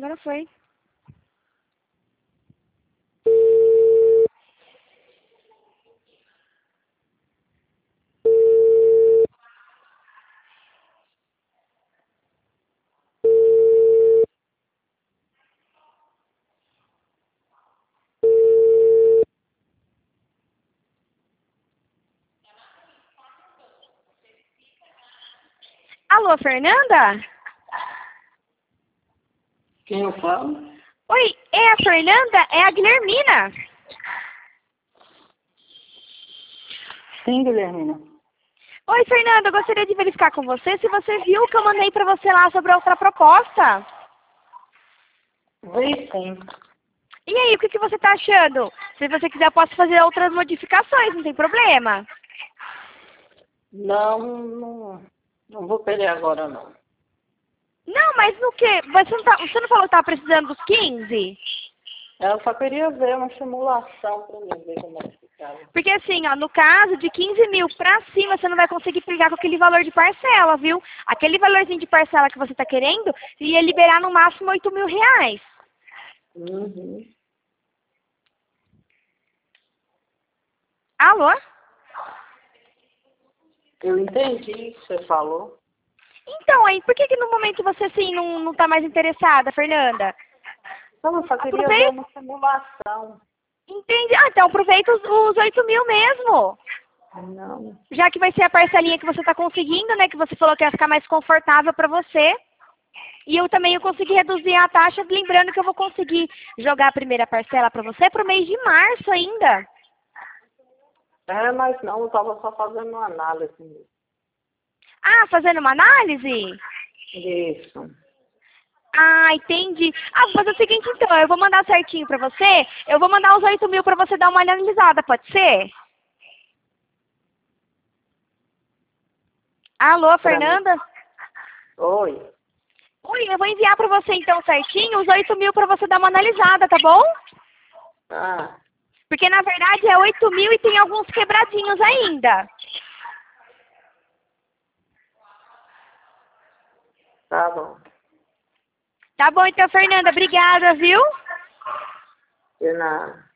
agora foi. Alô, Fernanda? Quem eu falo? Oi, é a Fernanda? É a Guilhermina. Sim, Guilhermina. Oi, Fernanda, eu gostaria de verificar com você se você viu o que eu mandei pra você lá sobre a outra proposta. Vi sim. E aí, o que você tá achando? Se você quiser, eu posso fazer outras modificações, não tem problema. Não vou perder agora, não. Não, mas no quê? Você não falou que tava precisando dos 15? Eu só queria ver uma simulação para mim ver como é que ficava. Porque assim, ó, no caso de 15 mil pra cima, você não vai conseguir pegar com aquele valor de parcela, viu? Aquele valorzinho de parcela que você tá querendo, ia liberar no máximo 8 mil reais. Uhum. Alô? Eu entendi o que você falou. Então, aí, por que no momento você, assim, não tá mais interessada, Fernanda? Não, eu só queria ver Aproveita. uma simulação. Entendi. Ah, então aproveita os 8 mil mesmo. Não. Já que vai ser a parcelinha que você tá conseguindo, né? Que você falou que ia ficar mais confortável pra você. E eu também consegui reduzir a taxa, lembrando que eu vou conseguir jogar a primeira parcela pra você pro mês de março ainda. Mas não, eu estava só fazendo uma análise. Ah, fazendo uma análise? Isso. Ah, entendi. Ah, vou fazer o seguinte então, eu vou mandar certinho pra você, eu vou mandar os 8 mil pra você dar uma analisada, pode ser? Alô, Para mim. Fernanda? Oi. Oi, eu vou enviar pra você então certinho os 8 mil pra você dar uma analisada, tá bom? Ah, Porque na verdade é 8 mil e tem alguns quebradinhos ainda. tá bom. Tá bom então, Fernanda, obrigada, viu? De nada.